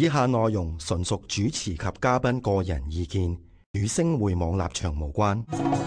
以下內容純屬主持及嘉賓個人意見，與星匯網立場無關。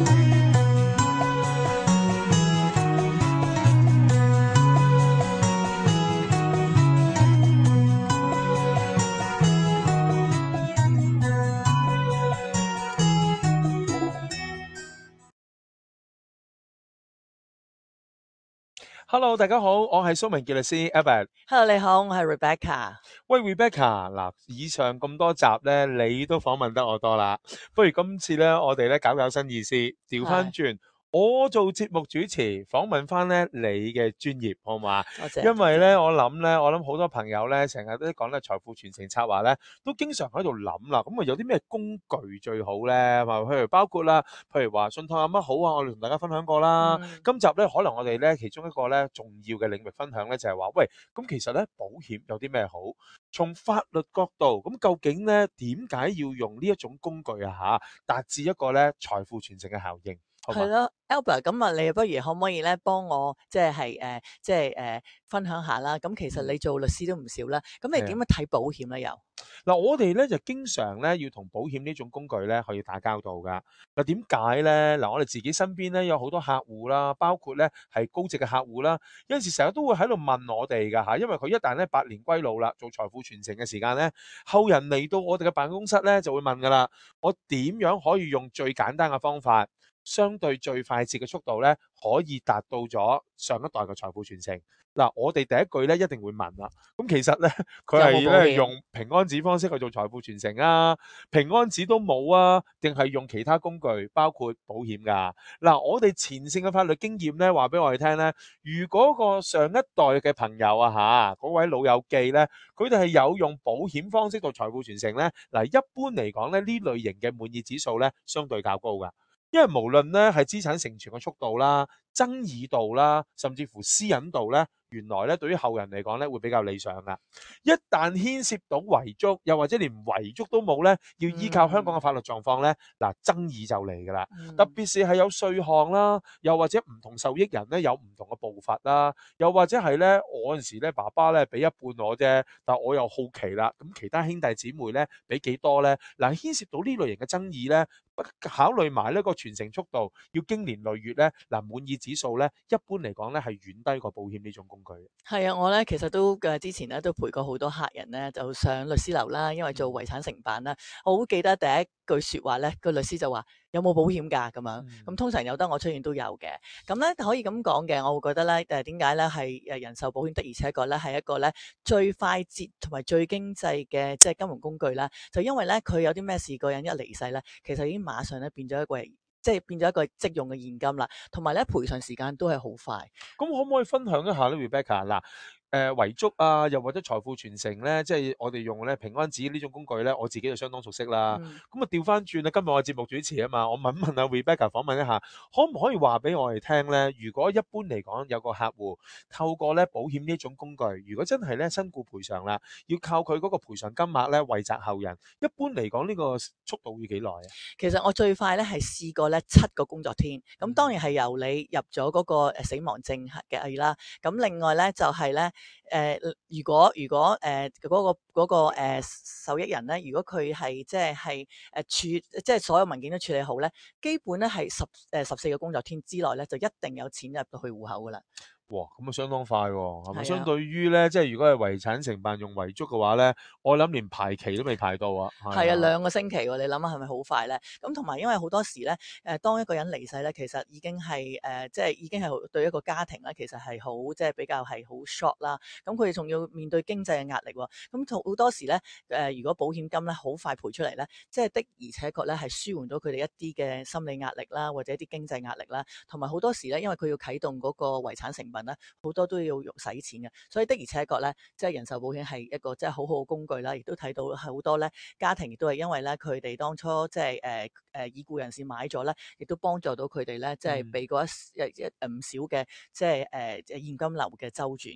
Hello， 大家好，我係蘇明傑律師 Albert。 Hello， 你好，我係 Rebecca。 喂 Rebecca， 嗱，以上咁多集咧，你都訪問得我多啦。不如今次咧，我哋咧搞新意思，調翻轉，我做節目主持，訪問翻咧你嘅專業，好嘛？ 多謝。 因為咧，我諗好多朋友咧，成日都講咧財富傳承策劃咧，都經常喺度諗啦。咁啊，有啲咩工具最好咧？譬如包括啦，譬如話信託有乜好啊？我哋同大家分享過啦。今集咧，可能我哋咧其中一個咧重要嘅領域分享咧，就係話，喂，咁其實咧保險有啲咩好？從法律角度，咁究竟咧點解要用呢一種工具啊？達至一個咧財富傳承嘅效應。 係咯 ，Albert， 咁啊，你不如可唔可以咧幫我分享下啦？咁其實你做律師都唔少啦，咁你點樣睇保險咧？又嗱，我哋咧就經常咧要同保險呢種工具咧去打交道噶。嗱，點解咧？嗱，我哋自己身邊咧有好多客戶啦，包括咧係高值嘅客戶啦，有陣時成日都會喺度問我哋噶吓，因為佢一旦咧百年歸老啦，做財富傳承嘅時間咧，後人嚟到我哋嘅辦公室咧就會問噶啦，我點樣可以用最簡單嘅方法，相對最快捷嘅速度咧，可以達到咗上一代嘅財富傳承？嗱，我哋第一句咧一定會問啦。咁其實咧，佢係咧用平安紙方式去做財富傳承啊，平安紙都冇啊，定係用其他工具，包括保險㗎？嗱，我哋前線嘅法律經驗咧，話俾我哋聽咧，如果個上一代嘅朋友啊嗰位老友記咧，佢哋係有用保險方式做財富傳承咧，嗱，一般嚟講咧，呢類型嘅滿意指數咧，相對較高㗎。因為無論咧係資產承傳嘅速度啦、爭議度啦，甚至乎私隱度咧，原來咧對於後人嚟講咧會比較理想噶。一旦牽涉到遺囑，又或者連遺囑都冇咧，要依靠香港嘅法律狀況咧，嗱，爭議就嚟噶啦。特別是係有稅項啦，又或者唔同受益人咧有唔同嘅步伐啦，又或者係咧我嗰陣時咧爸爸咧俾一半我啫，但我又好奇啦，咁其他兄弟姊妹咧俾幾多咧？嗱，牽涉到呢類型嘅爭議咧，考慮埋呢個傳承速度，要經年累月咧，嗱，滿意指數咧，一般嚟講咧係遠低過保險呢種工具。 係啊，我咧其實都之前咧都陪過好多客人咧，就上律師樓啦，因為做遺產承辦啦。我好記得第一句說話咧，個律師就話有冇保險㗎咁樣。咁通常有得我出現都有嘅。咁咧可以咁講嘅，我會覺得咧點解咧係人壽保險的而且確咧係一個咧最快捷同埋最經濟嘅即係金融工具啦。就因為咧佢有啲咩事，個人一離世咧，其實已經馬上咧變咗一個變咗一個即用嘅現金啦，同埋咧賠償時間都係好快。 咁可唔可以分享一下咧 ，Rebecca？嗱，遺囑啊，又或者財富傳承咧，即係我哋用咧平安紙呢種工具咧，我自己就相當熟悉啦。咁啊調翻轉啦，今日我係節目主持啊嘛，我問一問阿 Rebecca 訪問一下，可唔可以話俾我哋聽咧？如果一般嚟講有個客戶透過咧保險呢種工具，如果真係咧身故賠償啦，要靠佢嗰個賠償金額咧惠澤後人，一般嚟講呢個速度要幾耐啊？ 其實我最快咧係試過咧7個工作天，咁當然係由你入咗嗰個死亡證嘅啦。咁另外咧就係咧如果嗰個受益人咧，如果佢係即係所有文件都處理好咧，基本咧係14個工作天之內咧，就一定有錢入到去戶口噶啦。 哇，咁啊相當快喎，係咪？相對於咧，即係如果係遺產承辦用遺囑嘅話咧，我諗連排期都未排到啊。 係啊，2個星期喎，你諗下係咪好快咧？咁同埋因為好多時咧，當一個人離世咧，其實已經係已經係對一個家庭咧，其實係好即係比較係好 short 啦。咁佢哋仲要面對經濟嘅壓力喎。咁好多時咧，如果保險金咧好快賠出嚟咧，即係的而且確咧係舒緩到佢哋一啲嘅心理壓力啦，或者一啲經濟壓力啦。同埋好多時咧，因為佢要啟動嗰個遺產承辦咧，好多都要用使錢嘅，所以的而且確咧，即係人壽保險係一個即係好好嘅工具啦。亦都睇到好多咧家庭亦都係因為咧佢哋當初即係已故人士買咗咧，亦都幫助到佢哋咧，即係避過唔少嘅即係現金流嘅周轉嘅。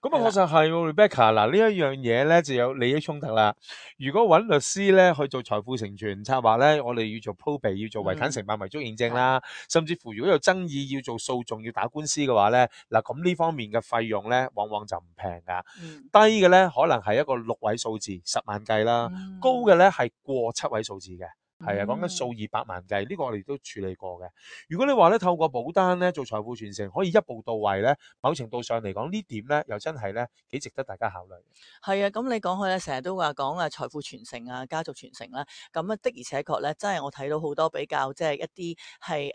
咁啊， 係啦確實係喎，Rebecca。嗱，呢一樣嘢咧就有利益衝突啦。如果揾律師咧去做財富成全策劃咧，我哋要做 probate，要做遺產承辦遺囑認證啦，甚至乎如果有爭議要做訴訟要打官司嘅話咧，嗱咁呢方面嘅費用咧往往就唔平噶。 嗯低嘅咧可能係一個6位數字10萬計啦，高嘅咧係過7位數字嘅。係啊，講緊數以百萬計，呢個我哋都處理過嘅。如果你話咧透過保單咧做財富傳承，可以一步到位咧，某程度上嚟講呢點咧又真係咧幾值得大家考慮。 係啊，咁你講開咧，成日都話講啊財富傳承啊、家族傳承啦，咁啊的而且確咧，真係我睇到好多比較即係一啲係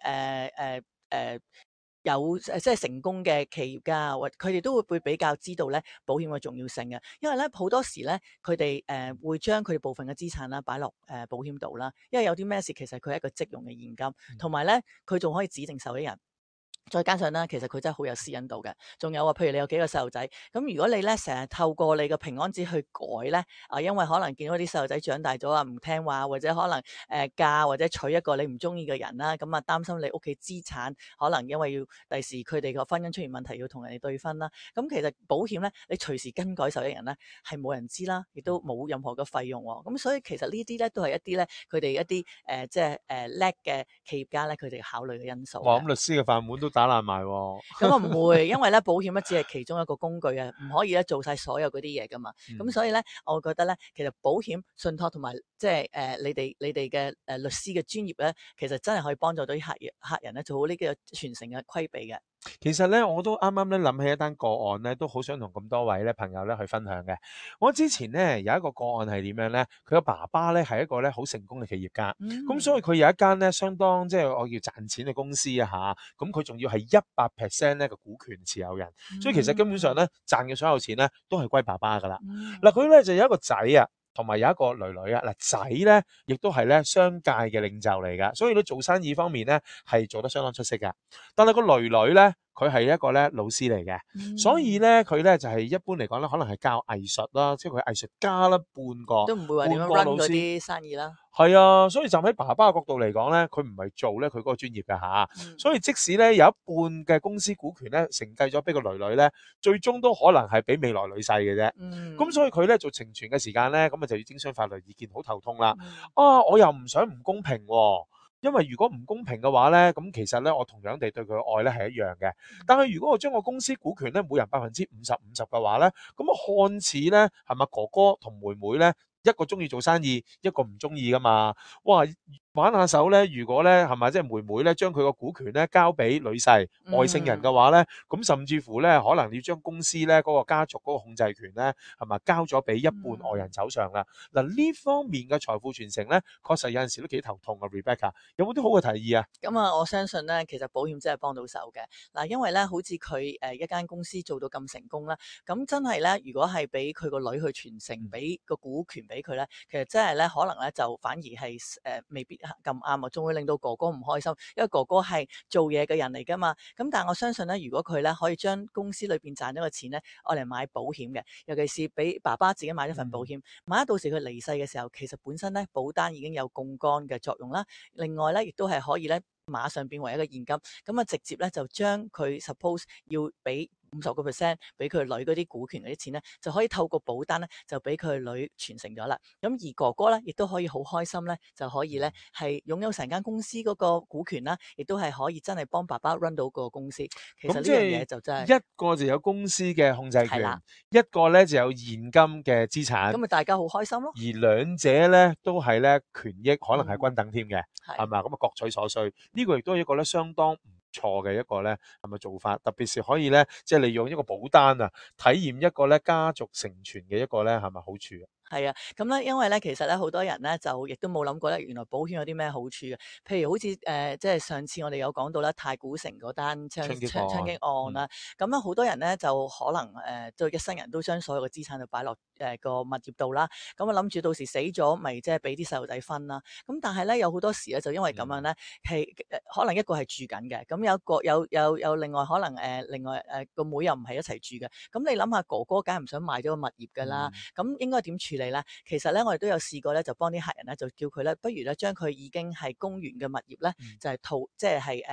有即係成功嘅企業家，或佢哋都會比較知道咧保險嘅重要性嘅，因為咧好多時咧佢哋會將佢哋部分嘅資產啦擺落保險度啦，因為有啲咩事其實佢係一個即用嘅現金，同埋咧佢仲可以指定受益人。再加上咧，其實佢真係好有私隱度嘅。仲有啊，譬如你有幾個細路仔，咁如果你咧成日透過你嘅平安紙去改咧，因為可能見到啲細路仔長大咗啊，唔聽話，或者可能嫁或者娶一個你唔中意嘅人啦，咁啊擔心你屋企資產可能因為要第時佢哋個婚姻出現問題要同人哋對分啦。咁其實保險咧，你隨時更改受益人咧，係冇人知啦，亦都冇任何嘅費用喎。咁所以其實呢啲咧都係一啲咧佢哋一啲即係叻嘅企業家咧，佢哋考慮嘅因素哇！ 嘅。 咁律師嘅飯碗都打爛埋喎。 咁啊唔會，因為咧保險咧只係其中一個工具啊，唔可以咧做晒所有嗰啲嘢噶嘛。咁所以咧，我覺得咧，其實保險信託同埋即係你哋嘅律師嘅專業咧，其實真係可以幫助到啲客人咧做好呢個傳承嘅規避嘅。 其實咧，我都啱啱咧諗起一單個案咧，都好想同咁多位咧朋友咧去分享嘅。我之前咧有一個個案係點樣咧？佢個爸爸咧係一個咧好成功嘅企業家，咁所以佢有一間咧相當即係我叫賺錢嘅公司啊吓，咁佢仲要係100%咧嘅股權持有人，所以其實根本上咧賺嘅所有錢咧都係歸爸爸噶啦。嗱，佢咧就有一個仔啊。同埋有一個女女啊，嗱仔咧，亦都係咧商界嘅領袖嚟噶，所以咧做生意方面咧係做得相當出色噶。但係個女女咧，佢係一個咧老師嚟嘅，所以咧佢咧就係一般嚟講咧，可能係教藝術啦，即係佢係藝術家啦， 都唔會話點樣 run 嗰啲生意啦。 係啊，所以站喺爸爸嘅角度嚟講咧，佢唔係做咧佢嗰個專業嘅吓，所以即使咧有一半嘅公司股權咧承繼咗俾個女女咧，最終都可能係俾未來女婿嘅啫。咁所以佢咧做成全嘅時間咧，咁啊就要徵詢法律意見，好頭痛啦。我又唔想唔公平喎。因為如果唔公平嘅話咧，咁其實咧我同樣地對佢嘅愛咧係一樣嘅。但係如果我將個公司股權咧每人50%嘅話咧，咁看似咧係咪哥哥同妹妹咧一個中意做生意，一個唔中意噶嘛？哇！玩下手咧，如果咧係咪即係妹妹咧將佢個股權咧交俾女婿外姓人嘅話咧，咁甚至乎咧可能要將公司咧嗰個家族嗰個控制權咧係咪交咗俾一半外人手上啦？嗱呢方面嘅財富傳承咧，確實有陣時都幾頭痛啊 ，Rebecca， 有冇啲好嘅提議啊？ 咁啊，我相信咧，其實保險真係幫到手嘅。嗱，因為咧，好似佢一間公司做到咁成功啦，咁真係咧，如果係俾佢個女去傳承，俾個股權俾佢咧，其實真係咧，可能咧就反而係未必咁啱啊，仲會令到哥哥唔開心，因為哥哥係做嘢嘅人嚟噶嘛。咁但係我相信咧，如果佢咧可以將公司裏邊賺咗嘅錢咧，愛嚟買保險嘅，尤其是俾爸爸自己買一份保險，萬一到時佢離世嘅時候，其實本身咧保單已經有槓桿嘅作用啦。另外咧，亦都係可以咧馬上變為一個現金，咁啊直接咧就將佢 suppose 要俾50%俾佢女嗰啲股權嗰啲錢咧，就可以透過保單咧就俾佢女傳承咗啦。咁而哥哥咧亦都可以好開心咧，就可以咧係擁有成間公司嗰個股權啦，亦都係可以真係幫爸爸 run 到個公司。其實呢樣嘢就真係一個就有公司嘅控制權， 係啦， 一個咧就有現金嘅資產， 咁咪大家好開心咯。 而兩者咧都係咧權益可能係均等添嘅，係咪？咁啊各取所需，呢個亦都係一個咧相當唔錯嘅一個咧係咪做法？特別是可以咧即係利用一個保單啊，體驗一個咧家族成全嘅一個咧係咪好處啊？ 係啊，咁咧，因為咧，其實咧，好多人咧就亦都冇諗過咧，原來保險有啲咩好處嘅。譬如好似即係上次我哋有講到啦，太古城嗰單槍擊案啦，咁咧好多人咧就可能都一生人都將所有嘅資產就擺落個物業度啦，咁啊諗住到時死咗，咪即係俾啲細路仔分啦。咁但係咧有好多時咧就因為咁樣咧，係可能一個係住緊嘅，咁有一個有另外可能另外個妹又唔係一齊住嘅。咁你諗下哥哥梗係唔想賣咗個物業㗎啦，咁應該點處理咧？其實咧我哋都有試過咧，就幫啲客人咧就叫佢咧，不如咧將佢已經係供完嘅物業咧，就係即係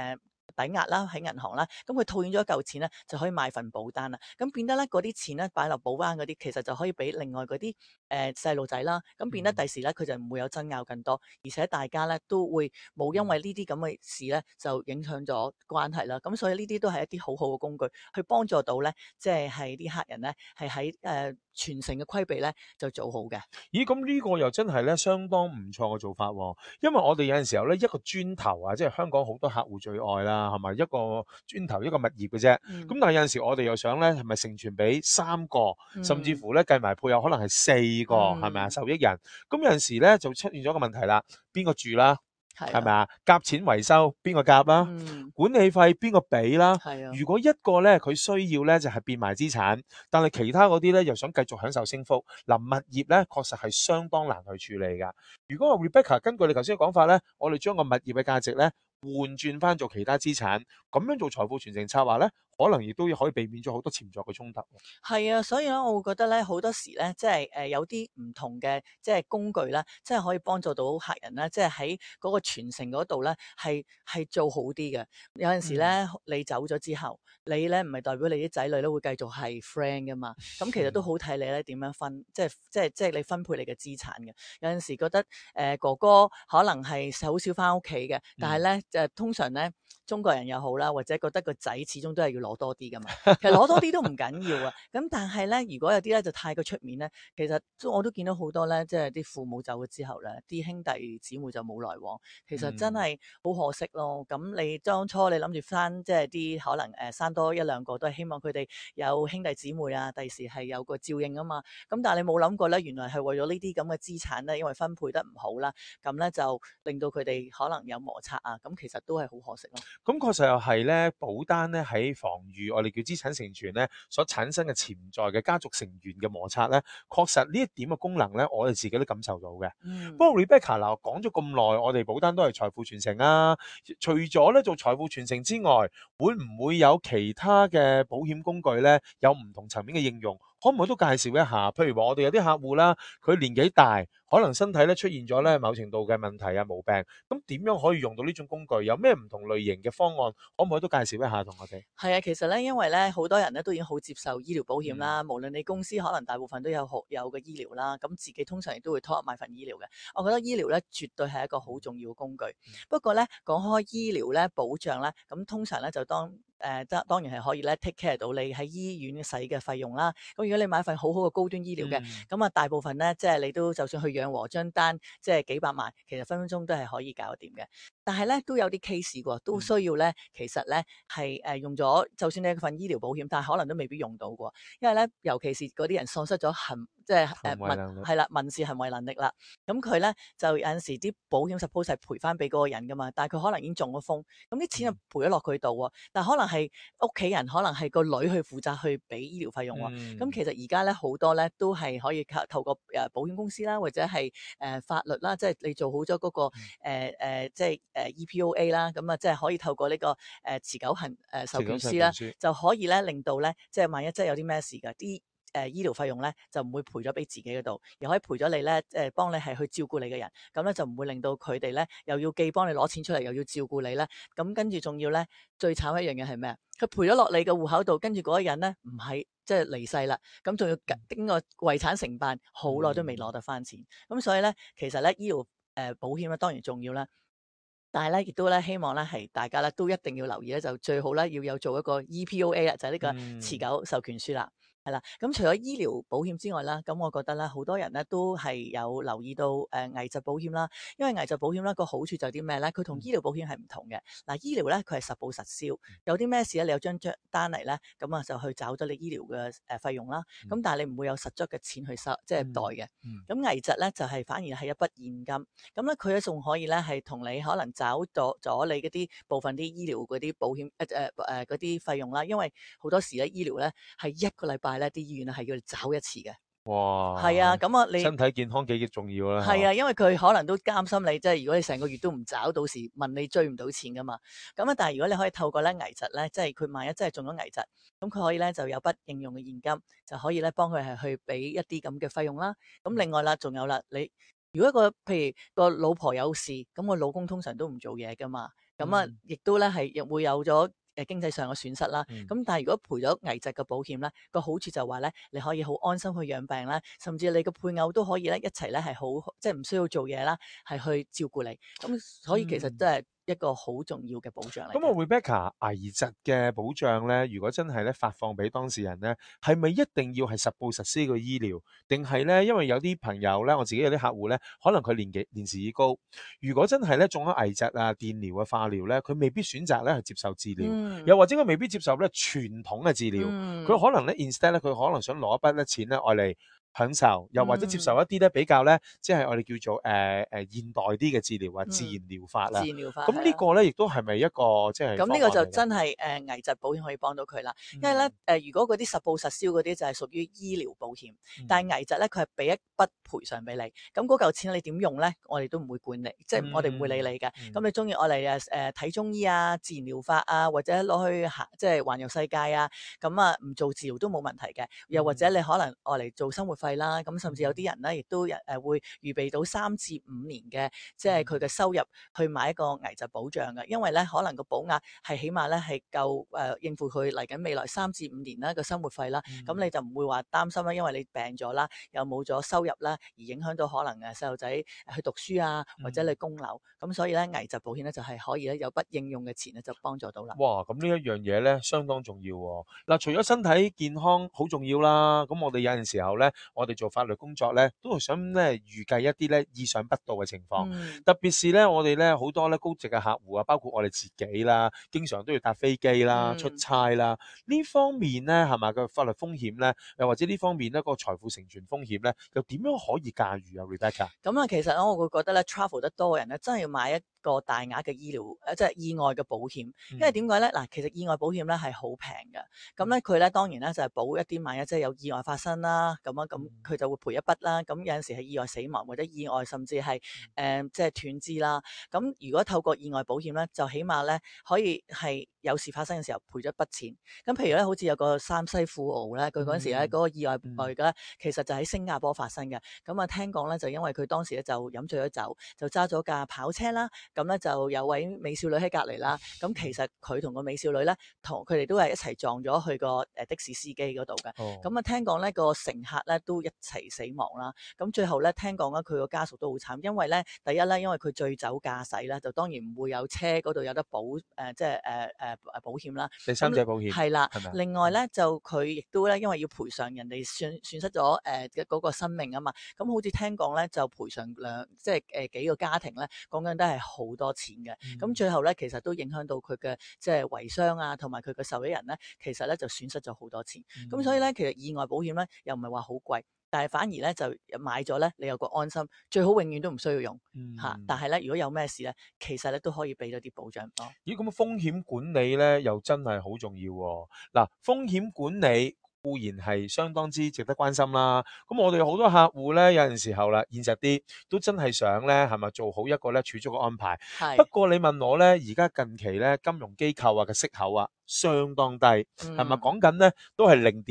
抵押啦，喺銀行啦，咁佢套現咗一嚿錢咧，就可以買份保單啦。咁變得咧嗰啲錢咧擺落保單嗰啲，其實就可以俾另外嗰啲細路仔啦。咁變得第時咧佢就唔會有爭拗更多，而且大家咧都會冇因為呢啲咁嘅事咧就影響咗關係啦。咁所以呢啲都係一啲好好嘅工具，去幫助到咧，即係啲客人咧係喺傳承嘅規避咧就做好嘅。 咦，咁呢個又真係咧相當唔錯嘅做法喎，因為我哋有陣時候咧一個磚頭啊，即係香港好多客戶最愛啦，係咪一個磚頭一個物業嘅啫？咁、 嗯但係有陣時我哋又想咧係咪成全俾3個，甚至乎咧計埋配偶可能係4個，係咪啊？受益人，咁有陣時咧就出現咗個問題啦，邊個住啦？係咪啊？夾錢維修邊個夾啦？管理費邊個俾啦？如果一個咧佢需要咧就係變賣資產，但係其他嗰啲咧又想繼續享受升幅，嗱物業咧確實係相當難去處理㗎。如果 Rebecca 根據你頭先嘅講法咧，我哋將個物業嘅價值咧換轉翻做其他資產，咁樣做財富傳承策劃咧，可能亦都可以避免咗好多潛在嘅衝突。 係啊，所以咧，我會覺得咧，好多時咧，即係有啲唔同嘅即係工具啦，即係可以幫助到客人啦，即係喺嗰個傳承嗰度咧，係做好啲嘅。有陣時咧，你走咗之後，你咧唔係代表你啲仔女咧會繼續係 friend 噶嘛。咁其實都好睇你咧點樣分，即係你分配你嘅資產嘅。有陣時覺得哥哥可能係好少翻屋企嘅，但係咧通常咧中國人又好啦，或者覺得個仔始終都係要攞多啲噶嘛。其實攞多啲都唔緊要啊。咁但係咧，如果有啲咧就太過出面咧，其實我都見到好多咧，即係啲父母走咗之後咧，啲兄弟姊妹就冇來往，其實真係好可惜咯。咁你當初你諗住生即係啲可能生多一兩個，都係希望佢哋有兄弟姊妹啊，第時係有個照應啊嘛。咁但係你冇諗過咧，原來係為咗呢啲咁嘅資產咧，因為分配得唔好啦，咁咧就令到佢哋可能有摩擦啊。咁其實都係好可惜咯。 咁確實又係咧，保單咧喺防禦我哋叫資產承傳咧所產生嘅潛在嘅家族成員嘅摩擦咧，確實呢一點嘅功能咧，我哋自己都感受到嘅。不過 Rebecca 嗱講咗咁耐，我哋保單都係財富傳承啊。除咗咧做財富傳承之外，會唔會有其他嘅保險工具咧，有唔同層面嘅應用？可唔可以都介紹一下？譬如話我哋有啲客戶啦，佢年紀大，可能身體咧出現咗咧某程度嘅問題啊毛病，咁點樣可以用到呢種工具？有咩唔同類型嘅方案？可唔可以都介紹一下同我哋？ 係啊，其實咧，因為咧好多人咧都已經好接受醫療保險啦，無論你公司可能大部分都有個醫療啦，咁自己通常亦都會拖入買份醫療嘅。我覺得醫療咧絕對係一個好重要嘅工具。不過咧講開醫療咧保障咧，咁通常咧就當然係可以咧 take care 到你喺醫院使嘅費用啦。咁如果你買份好好嘅高端醫療嘅，咁啊大部分咧即係你都就算去養和張單，即係幾百萬，其實分分鐘都係可以搞掂嘅。但係咧都有啲 case 喎，都需要咧，其實咧係用咗，就算你份醫療保險，但係可能都未必用到喎，因為咧尤其是嗰啲人喪失咗民事行為能力啦，咁佢咧就有陣時啲保險 suppose 係賠翻俾嗰個人噶嘛，但係佢可能已經中咗風，咁啲錢就賠咗落佢度喎，但係可能係屋企人，可能係個女去負責去俾醫療費用喎，咁其實而家咧好多咧都係可以透過保險公司啦，或者係法律啦，即係你做好咗嗰個即係EPOA 啦，咁啊即係可以透過呢個持久授權書啦，就可以咧令到咧即係萬一真係有啲咩事㗎，啲醫療費用咧就唔會賠咗俾自己嗰度，又可以賠咗你咧幫你係去照顧你嘅人，咁咧就唔會令到佢哋咧又要既幫你攞錢出嚟，又要照顧你咧，咁跟住仲要咧最慘一樣嘢係咩啊？佢賠咗落你嘅戶口度，跟住嗰個人咧唔係即係離世啦，咁仲要經過遺產承辦，好耐都未攞得翻錢，咁所以咧其實咧醫療保險咧當然重要啦。但係咧，亦都咧希望咧係大家咧都一定要留意咧，就最好咧要有做一個 EPOA 啦，就係呢個持久授權書啦。係啦，咁除咗醫療保險之外啦，咁我覺得咧，好多人咧都係有留意到危疾保險啦。因為危疾保險咧個好處就係啲咩咧？佢同醫療保險係唔同嘅。嗱，醫療咧佢係實報實銷，有啲咩事咧，你有張單嚟咧，咁啊就去找咗你醫療嘅費用啦。咁但係你唔會有實質嘅錢去收，即係袋嘅。咁危疾咧就係反而係一筆現金。咁咧佢咧仲可以咧係同你可能找咗你嗰啲部分啲醫療嗰啲保險嗰啲費用啦。因為好多時咧醫療咧係一個禮拜咧啲醫院係要你找一次嘅。 哇！ 係啊，咁啊你身體健康幾重要啦。 係啊，因為佢可能都擔心你，即係如果你成個月都唔找，到時問你追唔到錢噶嘛。咁啊，但係如果你可以透過咧危疾咧，即係佢萬一真係中咗危疾，咁佢可以咧就有筆應用嘅現金，就可以咧幫佢係去俾一啲咁嘅費用啦。咁另外啦，仲有啦，你如果譬如個老婆有事，咁個老公通常都唔做嘢噶嘛。 咁啊，亦都咧係會有咗經濟上嘅損失啦。 嗯咁但係如果賠咗危疾嘅保險咧，個好處就話咧，你可以好安心去養病啦，甚至你嘅配偶都可以咧一齊咧係好即係唔需要做嘢啦，係去照顧你。咁所以其實嗯。 都係一個好重要嘅保障嚟咁啊嘅。 ，Rebecca，危疾嘅保障咧，如果真係咧發放俾當事人咧，係咪一定要係實報實銷嘅醫療？定係咧，因為有啲朋友咧，我自己有啲客戶咧，可能佢年事已高，如果真係咧中咗危疾啊、電療啊、化療咧，佢未必選擇咧係接受治療， 嗯又或者佢未必接受咧傳統嘅治療，佢嗯可能咧 instead 咧，佢可能想攞一筆咧錢咧，愛嚟享受，又或者接受嗯一啲咧比較咧，即係我哋叫做現代啲嘅治療啊、自然嗯， 療法啦。 自然療法咁呢係啦。 個咧亦都係咪一個即係咁呢個就方案嚟㗎？ 真係危疾保險可以幫到佢啦，因為咧嗯如果嗰啲實報實銷嗰啲就係屬於醫療保險，但嗯係危疾咧佢係俾一筆賠償俾你，咁嗰嚿錢你點用咧，我哋都唔會管你，即係我哋唔會理你嘅。咁你中意我嚟睇中醫啊、自然療法啊，或者攞去即係環遊世界啊，咁啊唔做治療都冇問題嘅。又或者你可能我嚟做生活費啦，咁甚至有啲人咧亦都會預備到3至5年嘅即係佢嘅收入去買一個危疾保障嘅，因為咧可能個保額係起碼咧係夠應付佢嚟緊未來3至5年啦個生活費啦，咁你就唔會話擔心啦，因為你病咗啦，又冇咗收入啦，而影響到可能細路仔去讀書啊，或者你供樓，咁所以咧危疾保險咧就係可以咧有筆應用嘅錢咧就幫助到啦。 哇，咁呢一樣嘢咧，相當重要喎。嗱，除咗身體健康好重要啦，咁我哋有陣時候咧，我哋做法律工作咧，都係想咧預計一啲咧意想不到嘅情況。 嗯特別是咧，我哋咧好多咧高值嘅客戶啊，包括我哋自己啦，經常都要搭飛機啦、出嗯。 差啦，呢方面咧係咪個法律風險咧，又或者呢方面咧個財富成全風險咧，又點樣可以駕馭啊，Rebecca？ 咁啊，其實我會覺得咧，travel 得多嘅人咧，真係要買一個大額嘅醫療即係意外嘅保險。因為點解咧？嗱，其實意外保險咧係好平嘅。咁咧佢咧當然咧就係保一啲萬一即係有意外發生啦，咁佢就會賠一筆啦。咁有陣時係意外死亡或者意外甚至係即係斷肢啦。咁如果透過意外保險咧，就起碼咧可以係有事發生嘅時候賠咗一筆錢。咁譬如咧，好似有個三西富豪咧，佢嗰陣時咧嗰個意外咧，其實就喺新加坡發生嘅。咁啊，聽講咧就因為佢當時咧就飲醉咗酒，就揸咗架跑車啦。咁咧就有位美少女喺隔離啦。咁其實佢同個美少女咧，同佢哋都係一齊撞咗去個的士司機嗰度嘅。 哦， 咁啊，聽講咧個乘客咧都一齊死亡啦。咁最後咧聽講咧佢個家屬都好慘，因為咧第一咧因為佢醉酒駕駛啦，就當然唔會有車嗰度有得保即係保險啦。 第三者保險係啦， 係咪啊？ 另外咧就佢亦都咧因為要賠償人哋損失咗嗰個生命啊嘛。咁好似聽講咧就賠償即係幾個家庭咧講緊都係好多錢嘅。咁最後咧其實都影響到佢嘅即係遺孀啊，同埋佢嘅受益人咧，其實咧就損失咗好多錢。咁所以咧其實意外保險咧又唔係話好貴，但係反而咧就買咗咧你有個安心，最好永遠都唔需要用嚇。但係咧如果有咩事咧，其實咧都可以俾到啲保障咯。 咦，咁風險管理咧又真係好重要喎。嗱，風險管理固然係相當之值得關心啦。咁我哋好多客戶咧，有陣時候啦，現實啲都真係想咧，係咪做好一個咧儲蓄嘅安排？不係， 過你問我咧，而家近期咧金融機構啊嘅息口啊相當低，係咪講緊咧都係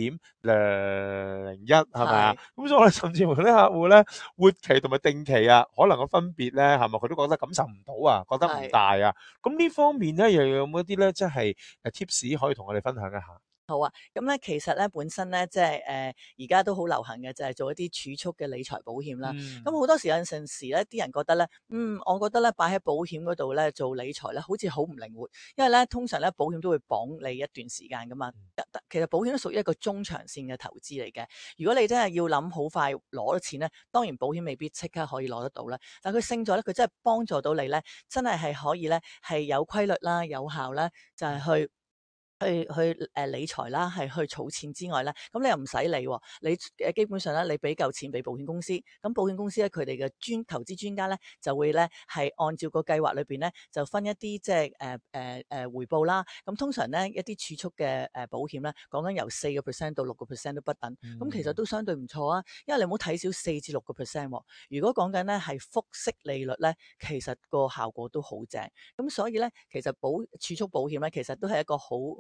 0.001係咪啊？ 係咁所以我哋甚至乎啲客戶咧活期同埋定期啊，可能個分別咧係咪佢都覺得感受唔到啊，覺得唔係。 大啊？咁呢方面咧，又有冇一啲咧，即係tips 可以同我哋分享一下？ 好啊，咁咧其實咧本身咧即係而家都好流行嘅就係做一啲儲蓄嘅理財保險啦。咁好多時有陣時咧，啲人覺得咧，我覺得咧擺喺保險嗰度咧做理財咧，好似好唔靈活，因為咧通常咧保險都會綁你一段時間噶嘛。其實保險都屬於一個中長線嘅投資嚟嘅。如果你真係要諗好快攞到錢咧，當然保險未必即刻可以攞得到啦。但佢勝在咧，佢真係幫助到你咧，真係可以咧係有規律啦、有效啦，就係去理財啦，係去儲錢之外咧，咁你又唔使理喎，你基本上咧，你俾夠錢俾保險公司，咁保險公司咧佢哋嘅投資專家咧就會咧係按照個計劃裏邊咧就分一啲即係回報啦。咁通常咧一啲儲蓄嘅保險咧，講緊由4%到6%都不等，咁其實都相對唔錯啊。因為你唔好睇少4至6%喎。如果講緊咧係複息利率咧，其實個效果都好正。咁所以咧，其實儲蓄保險咧，其實都係一個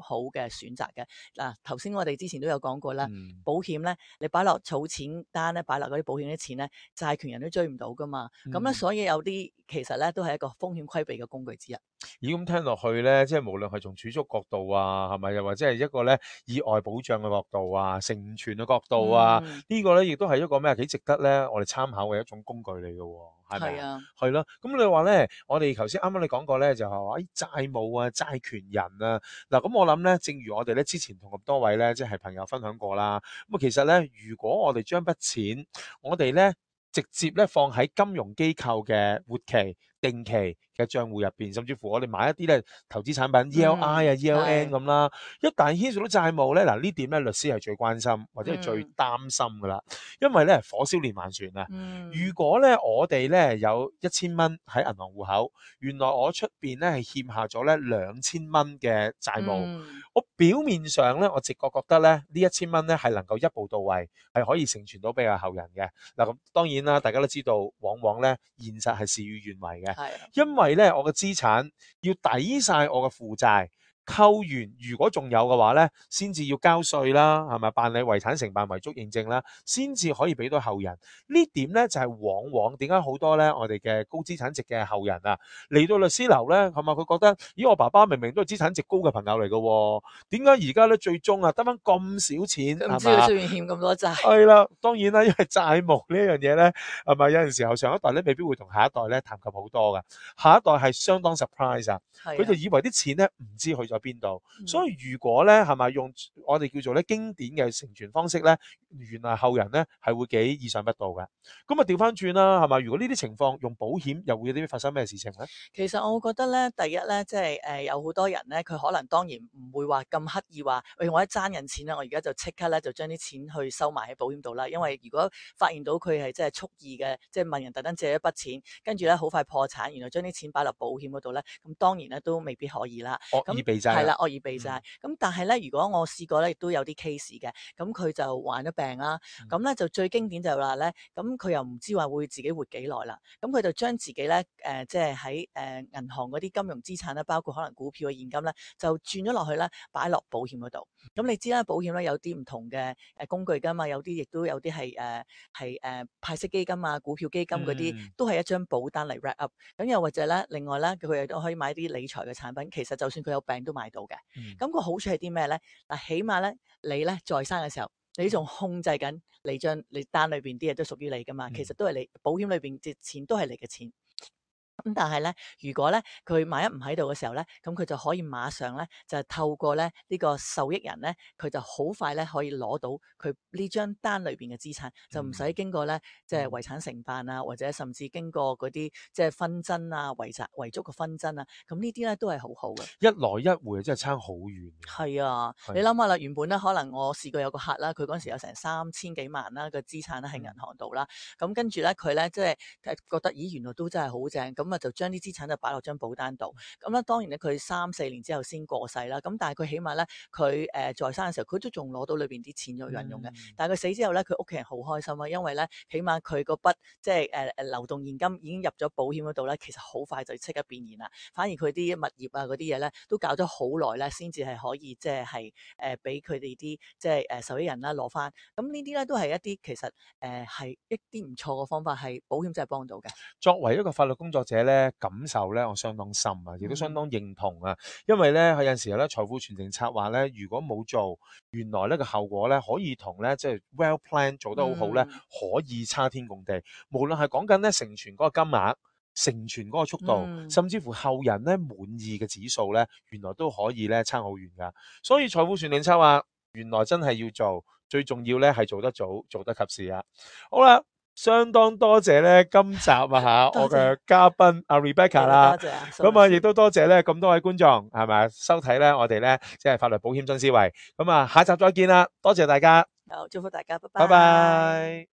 好嘅選擇嘅。嗱，頭先我哋之前都有講過啦， 嗯保險咧，你擺落儲錢單咧，擺落嗰啲保險啲錢咧，債權人都追唔到噶嘛。咁咧， 嗯。 所以有啲其實咧都係一個風險規避嘅工具之一。 咦，咁聽落去咧，即係無論係從儲蓄角度啊，係咪又或者係一個咧意外保障嘅角度啊、成全嘅角度啊， 嗯， 呢個咧亦都係一個咩幾值得咧我哋參考嘅一種工具嚟嘅喎，係咪啊？ 係啊， 係咯，咁你話咧，我哋頭先啱啱你講過咧，就係話債務啊、債權人啊，嗱咁我諗咧，正如我哋咧之前同咁多位咧即係朋友分享過啦，咁啊其實咧，如果我哋將筆錢，我哋咧直接咧放喺金融機構嘅活期、定期嘅帳戶入邊，甚至乎我哋買一啲咧投資產品 ELI 啊、ELN 係， 咁啦，一旦牽涉到債務咧，嗱呢點咧律師係最關心或者係最嗯擔心噶啦，因為咧火燒連環船啊！如嗯果咧我哋咧有1000蚊喺銀行戶口，原來我出邊咧係欠下咗咧2000蚊嘅債務， 嗯我表面上咧我直覺覺得咧呢1000蚊咧係能夠一步到位，係可以成全到俾個後人嘅。嗱咁當然啦，大家都知道，往往咧現實係事與願違嘅， 係， 因為咧我嘅資產要抵晒我嘅負債。扣完，如果仲有嘅話咧，先至要交稅啦，係咪？辦理遺產承辦遺囑認證啦，先至可以俾到後人。呢點咧就係往往點解好多咧我哋嘅高資產值嘅後人啊嚟到律師樓咧，係咪佢覺得，咦我爸爸明明都係資產值高嘅朋友嚟嘅喎，點解而家咧最終啊得翻咁少錢佢唔知係嘛？ 佢出面欠咁多債。 係啦，當然啦，因為債務呢樣嘢咧，係咪有陣時候上一代咧未必會同下一代咧談及好多嘅，下一代係相當 surprise 啊， 係啊， 佢就以為啲錢咧唔知去咗邊度， 嗯所以如果咧係咪用我哋叫做咧經典嘅成全方式咧，原來後人咧係會幾意想不到嘅。咁啊調翻轉啦，係咪？如果呢啲情況用保險，又會有啲發生咩事情咧？ 其實我覺得咧，第一咧，即係有好多人咧，佢可能當然唔會話咁刻意話，喂，我一爭人錢啦，我而家就即刻咧就將啲錢去收埋喺保險度啦。因為如果發現到佢係即係蓄意嘅，即係問人特登借一筆錢，跟住咧好快破產，原來將啲錢擺落保險嗰度咧，咁當然咧都未必可以啦。 惡意避債啦係啦，惡意避債。咁但係咧，如果我試過咧，亦都有啲 case 嘅，咁佢就患咗病啦，咁咧就最經典就係話咧，咁佢又唔知話會自己活幾耐啦，咁佢就將自己咧即係喺銀行嗰啲金融資產咧，包括可能股票嘅現金咧，就轉咗落去咧，擺落保險嗰度。咁你知啦，保險咧有啲唔同嘅工具㗎嘛，有啲亦都有啲係派息基金啊、股票基金嗰啲，都係一張保單嚟 wrap up。咁又或者咧，另外咧，佢亦都可以買啲理財嘅產品，其實就算佢有病都買到嘅。咁個好處係啲咩咧？嗱，起碼咧，你咧在生嘅時候，你仲控制緊你單裏邊啲嘢都屬於你噶嘛，其實都係你保險裏邊嘅錢都係你嘅錢。咁但係咧，如果咧佢萬一唔喺度嘅時候咧，咁佢就可以馬上咧就係透過咧呢個受益人咧，佢就好快咧可以攞到佢呢張單裏邊嘅資產，就唔使經過咧即係遺產承辦啊，或者甚至經過嗰啲即係紛爭啊、遺囑嘅紛爭啊，咁呢啲咧都係好好嘅。 一來一回真係差好遠嘅。 係啊， 係你諗下啦，原本咧可能我試過有個客啦，佢嗰陣時有成3000幾萬啦嘅資產咧喺銀行度啦，咁跟住咧佢咧即係覺得咦原來都真係好正，咁啊就將啲資產就擺落張保單度，咁咧當然咧佢3-4年之後先過世啦，咁但係佢起碼咧佢在生嘅時候佢都仲攞到裏邊啲錢去運用嘅，但係佢死之後咧佢屋企人好開心啊，因為咧起碼佢個筆即係流動現金已經入咗保險嗰度咧，其實好快就即刻變現啦，反而佢啲物業啊嗰啲嘢咧都搞咗好耐咧先至係可以即係俾佢哋啲即係受益人啦攞翻，咁呢啲咧都係一啲其實係一啲唔錯嘅方法，係保險真係幫到嘅。 作為一個法律工作者咧，感受咧我相當深啊，亦都相當認同啊。因為咧有陣時候咧財富傳承策劃咧，如果冇做，原來呢個後果咧可以同咧即係 well plan 做得好好咧，可以差天共地。無論係講緊咧成全嗰個金額、成全嗰個速度，甚至乎後人咧滿意嘅指數咧，原來都可以咧差好遠噶。所以財富傳承策劃原來真係要做，最重要咧係做得早、做得及時啊。好啦。相當多謝咧今集啊吓，我嘅嘉賓阿 Rebecca 啦，咁啊亦都多謝咧咁多位觀眾係咪收睇咧我哋咧即係法律保險新思維，咁啊下集再見啦，多謝大家， 好，祝福大家，拜拜。 拜拜。